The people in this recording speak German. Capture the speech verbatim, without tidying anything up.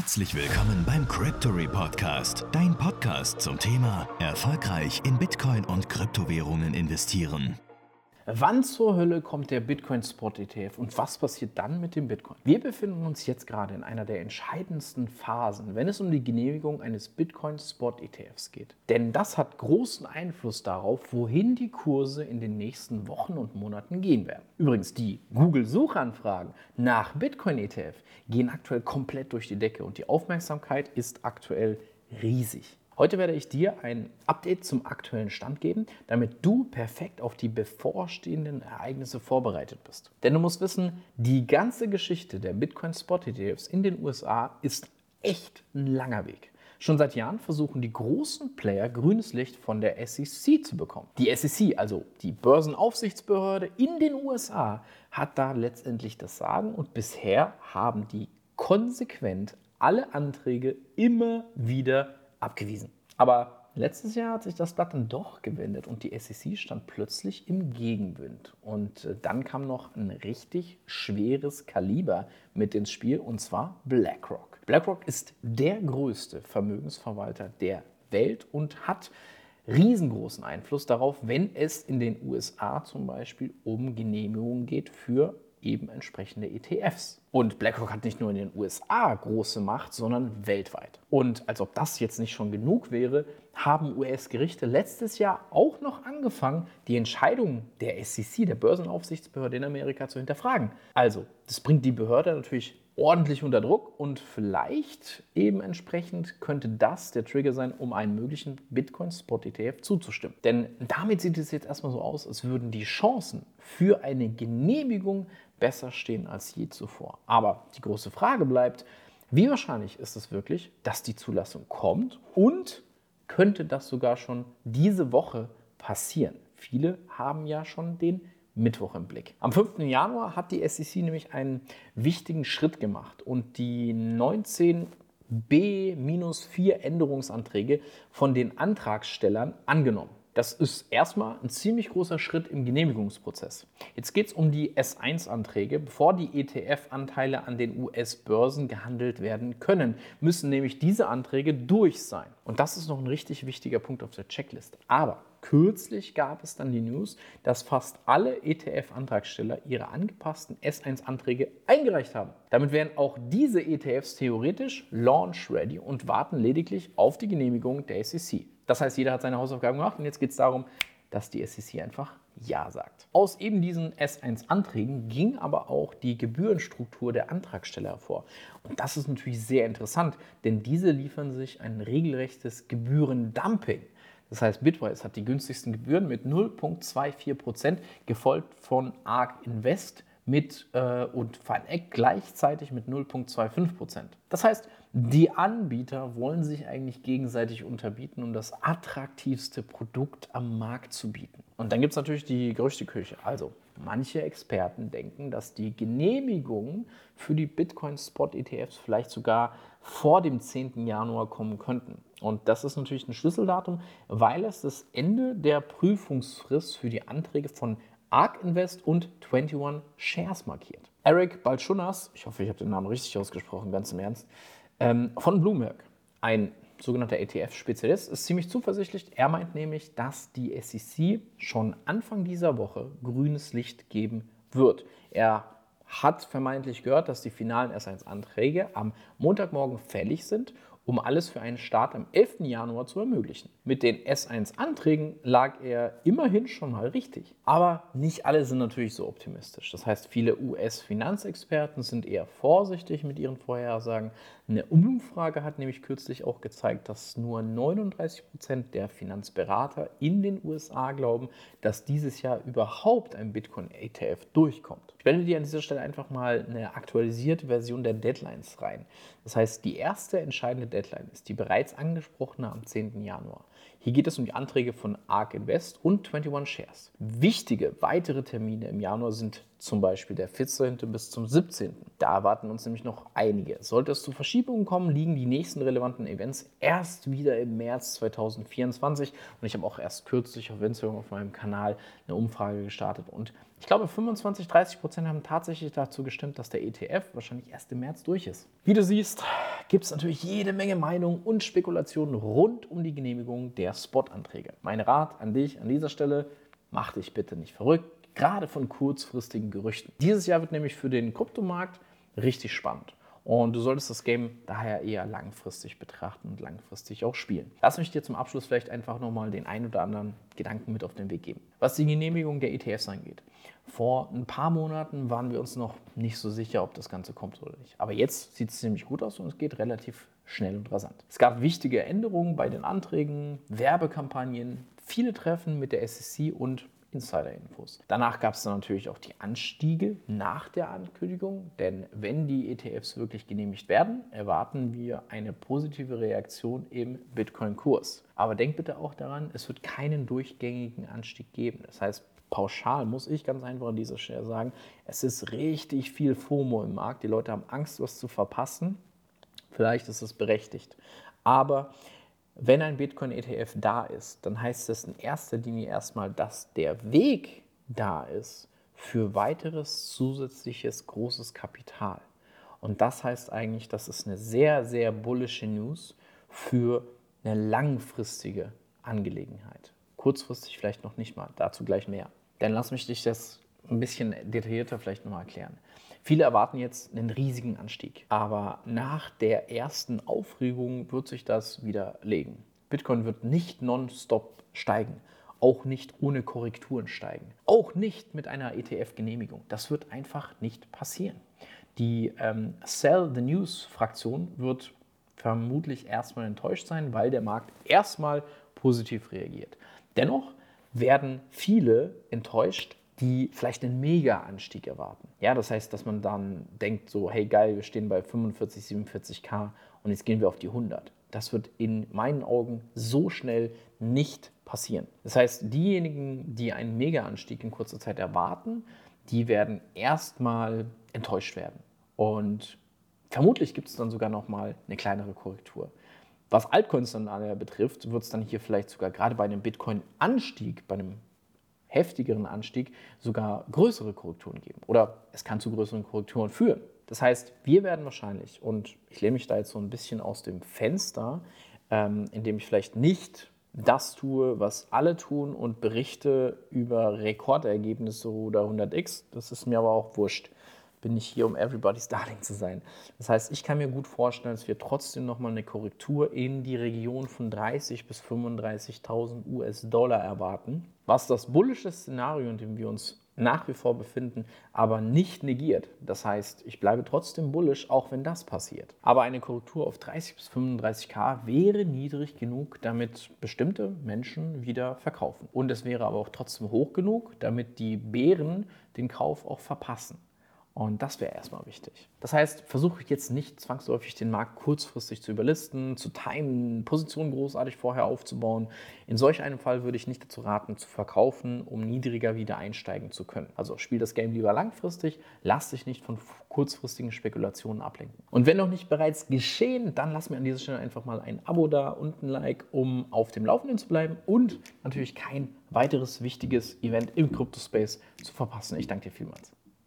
Herzlich willkommen beim Cryptory Podcast, dein Podcast zum Thema erfolgreich in Bitcoin und Kryptowährungen investieren. Wann zur Hölle kommt der Bitcoin-Spot-E T F und was passiert dann mit dem Bitcoin? Wir befinden uns jetzt gerade in einer der entscheidendsten Phasen, wenn es um die Genehmigung eines Bitcoin-Spot-E T Fs geht. Denn das hat großen Einfluss darauf, wohin die Kurse in den nächsten Wochen und Monaten gehen werden. Übrigens, die Google-Suchanfragen nach Bitcoin-E T F gehen aktuell komplett durch die Decke und die Aufmerksamkeit ist aktuell riesig. Heute werde ich dir ein Update zum aktuellen Stand geben, damit du perfekt auf die bevorstehenden Ereignisse vorbereitet bist. Denn du musst wissen, die ganze Geschichte der Bitcoin-Spot-E T Fs in den U S A ist echt ein langer Weg. Schon seit Jahren versuchen die großen Player grünes Licht von der S E C zu bekommen. Die S E C, also die Börsenaufsichtsbehörde in den U S A, hat da letztendlich das Sagen und bisher haben die konsequent alle Anträge immer wieder abgewiesen. Aber letztes Jahr hat sich das Blatt dann doch gewendet und die S E C stand plötzlich im Gegenwind. Und dann kam noch ein richtig schweres Kaliber mit ins Spiel, und zwar BlackRock. BlackRock ist der größte Vermögensverwalter der Welt und hat riesengroßen Einfluss darauf, wenn es in den U S A zum Beispiel um Genehmigungen geht für eben entsprechende E T Fs. Und BlackRock hat nicht nur in den U S A große Macht, sondern weltweit. Und als ob das jetzt nicht schon genug wäre, haben U S-Gerichte letztes Jahr auch noch angefangen, die Entscheidung der S E C, der Börsenaufsichtsbehörde in Amerika, zu hinterfragen. Also, das bringt die Behörde natürlich ordentlich unter Druck und vielleicht eben entsprechend könnte das der Trigger sein, um einen möglichen Bitcoin-Spot-E T F zuzustimmen. Denn damit sieht es jetzt erstmal so aus, als würden die Chancen für eine Genehmigung besser stehen als je zuvor. Aber die große Frage bleibt, wie wahrscheinlich ist es wirklich, dass die Zulassung kommt und könnte das sogar schon diese Woche passieren? Viele haben ja schon den Mittwoch im Blick. Am fünften Januar hat die S E C nämlich einen wichtigen Schritt gemacht und die neunzehn B vier Änderungsanträge von den Antragstellern angenommen. Das ist erstmal ein ziemlich großer Schritt im Genehmigungsprozess. Jetzt geht es um die S eins Anträge. Bevor die E T F-Anteile an den U S-Börsen gehandelt werden können, müssen nämlich diese Anträge durch sein. Und das ist noch ein richtig wichtiger Punkt auf der Checkliste. Aber kürzlich gab es dann die News, dass fast alle E T F-Antragsteller ihre angepassten S eins Anträge eingereicht haben. Damit wären auch diese E T Fs theoretisch launch-ready und warten lediglich auf die Genehmigung der S E C. Das heißt, jeder hat seine Hausaufgaben gemacht und jetzt geht es darum, dass die S E C einfach Ja sagt. Aus eben diesen S eins Anträgen ging aber auch die Gebührenstruktur der Antragsteller hervor. Und das ist natürlich sehr interessant, denn diese liefern sich ein regelrechtes Gebührendumping. Das heißt, Bitwise hat die günstigsten Gebühren mit null Komma vierundzwanzig Prozent, gefolgt von ARK Invest mit äh, und Finex gleichzeitig mit null Komma fünfundzwanzig Prozent. Das heißt, die Anbieter wollen sich eigentlich gegenseitig unterbieten, um das attraktivste Produkt am Markt zu bieten. Und dann gibt es natürlich die Gerüchteküche. Also, manche Experten denken, dass die Genehmigungen für die Bitcoin-Spot-E T Fs vielleicht sogar vor dem zehnten Januar kommen könnten. Und das ist natürlich ein Schlüsseldatum, weil es das Ende der Prüfungsfrist für die Anträge von ARK Invest und einundzwanzig Shares markiert. Eric Balchunas, ich hoffe, ich habe den Namen richtig ausgesprochen, ganz im Ernst, ähm, von Bloomberg, ein sogenannter E T F-Spezialist, ist ziemlich zuversichtlich. Er meint nämlich, dass die S E C schon Anfang dieser Woche grünes Licht geben wird. Er hat vermeintlich gehört, dass die finalen S eins Anträge am Montagmorgen fällig sind, um alles für einen Start am elften Januar zu ermöglichen. Mit den S eins Anträgen lag er immerhin schon mal richtig. Aber nicht alle sind natürlich so optimistisch. Das heißt, viele U S-Finanzexperten sind eher vorsichtig mit ihren Vorhersagen. Eine Umfrage hat nämlich kürzlich auch gezeigt, dass nur neununddreißig Prozent der Finanzberater in den U S A glauben, dass dieses Jahr überhaupt ein Bitcoin-E T F durchkommt. Ich blende dir an dieser Stelle einfach mal eine aktualisierte Version der Deadlines rein. Das heißt, die erste entscheidende Deadline ist die bereits angesprochene am zehnten Januar. Hier geht es um die Anträge von ARK Invest und einundzwanzig Shares. Wichtige weitere Termine im Januar sind zum Beispiel der vierzehnte bis zum siebzehnten Da erwarten uns nämlich noch einige. Sollte es zu Verschiebungen kommen, liegen die nächsten relevanten Events erst wieder im März zweitausendvierundzwanzig. Und ich habe auch erst kürzlich auf Instagram auf meinem Kanal eine Umfrage gestartet. Und ich glaube, fünfundzwanzig, dreißig Prozent haben tatsächlich dazu gestimmt, dass der E T F wahrscheinlich erst im März durch ist. Wie du siehst, gibt es natürlich jede Menge Meinungen und Spekulationen rund um die Genehmigung der Spot-Anträge. Mein Rat an dich an dieser Stelle, mach dich bitte nicht verrückt, gerade von kurzfristigen Gerüchten. Dieses Jahr wird nämlich für den Kryptomarkt richtig spannend. Und du solltest das Game daher eher langfristig betrachten und langfristig auch spielen. Lass mich dir zum Abschluss vielleicht einfach nochmal den ein oder anderen Gedanken mit auf den Weg geben. Was die Genehmigung der E T Fs angeht. Vor ein paar Monaten waren wir uns noch nicht so sicher, ob das Ganze kommt oder nicht. Aber jetzt sieht es ziemlich gut aus und es geht relativ schnell und rasant. Es gab wichtige Änderungen bei den Anträgen, Werbekampagnen, viele Treffen mit der S E C und Insider-Infos. Danach gab es dann natürlich auch die Anstiege nach der Ankündigung, denn wenn die E T Fs wirklich genehmigt werden, erwarten wir eine positive Reaktion im Bitcoin-Kurs. Aber denk bitte auch daran, es wird keinen durchgängigen Anstieg geben. Das heißt, pauschal muss ich ganz einfach an dieser Stelle sagen, es ist richtig viel FOMO im Markt. Die Leute haben Angst, was zu verpassen. Vielleicht ist es berechtigt. Aber wenn ein Bitcoin-E T F da ist, dann heißt das in erster Linie erstmal, dass der Weg da ist für weiteres zusätzliches großes Kapital. Und das heißt eigentlich, das ist eine sehr, sehr bullische News für eine langfristige Angelegenheit. Kurzfristig vielleicht noch nicht mal, dazu gleich mehr. Dann lass mich dich das ein bisschen detaillierter vielleicht nochmal erklären. Viele erwarten jetzt einen riesigen Anstieg, aber nach der ersten Aufregung wird sich das wieder legen. Bitcoin wird nicht nonstop steigen, auch nicht ohne Korrekturen steigen, auch nicht mit einer E T F-Genehmigung. Das wird einfach nicht passieren. Die ähm, Sell the News-Fraktion wird vermutlich erstmal enttäuscht sein, weil der Markt erstmal positiv reagiert. Dennoch werden viele enttäuscht, die vielleicht einen Mega-Anstieg erwarten. Ja, das heißt, dass man dann denkt so, hey geil, wir stehen bei fünfundvierzig, siebenundvierzig K und jetzt gehen wir auf die hundert. Das wird in meinen Augen so schnell nicht passieren. Das heißt, diejenigen, die einen Mega-Anstieg in kurzer Zeit erwarten, die werden erstmal enttäuscht werden. Und vermutlich gibt es dann sogar nochmal eine kleinere Korrektur. Was Altcoins dann betrifft, wird es dann hier vielleicht sogar gerade bei einem Bitcoin-Anstieg, bei einem heftigeren Anstieg sogar größere Korrekturen geben. Oder es kann zu größeren Korrekturen führen. Das heißt, wir werden wahrscheinlich, und ich lehne mich da jetzt so ein bisschen aus dem Fenster, ähm, indem ich vielleicht nicht das tue, was alle tun und berichte über Rekordergebnisse oder hundert x. Das ist mir aber auch wurscht. Bin ich hier, um everybody's darling zu sein. Das heißt, ich kann mir gut vorstellen, dass wir trotzdem nochmal eine Korrektur in die Region von dreißigtausend bis fünfunddreißigtausend U S Dollar erwarten, was das bullische Szenario, in dem wir uns nach wie vor befinden, aber nicht negiert. Das heißt, ich bleibe trotzdem bullish, auch wenn das passiert. Aber eine Korrektur auf dreißig bis fünfunddreißig K wäre niedrig genug, damit bestimmte Menschen wieder verkaufen. Und es wäre aber auch trotzdem hoch genug, damit die Bären den Kauf auch verpassen. Und das wäre erstmal wichtig. Das heißt, versuche ich jetzt nicht zwangsläufig den Markt kurzfristig zu überlisten, zu timen, Positionen großartig vorher aufzubauen. In solch einem Fall würde ich nicht dazu raten, zu verkaufen, um niedriger wieder einsteigen zu können. Also spiel das Game lieber langfristig, lass dich nicht von kurzfristigen Spekulationen ablenken. Und wenn noch nicht bereits geschehen, dann lass mir an dieser Stelle einfach mal ein Abo da und ein Like, um auf dem Laufenden zu bleiben und natürlich kein weiteres wichtiges Event im Crypto-Space zu verpassen. Ich danke dir vielmals.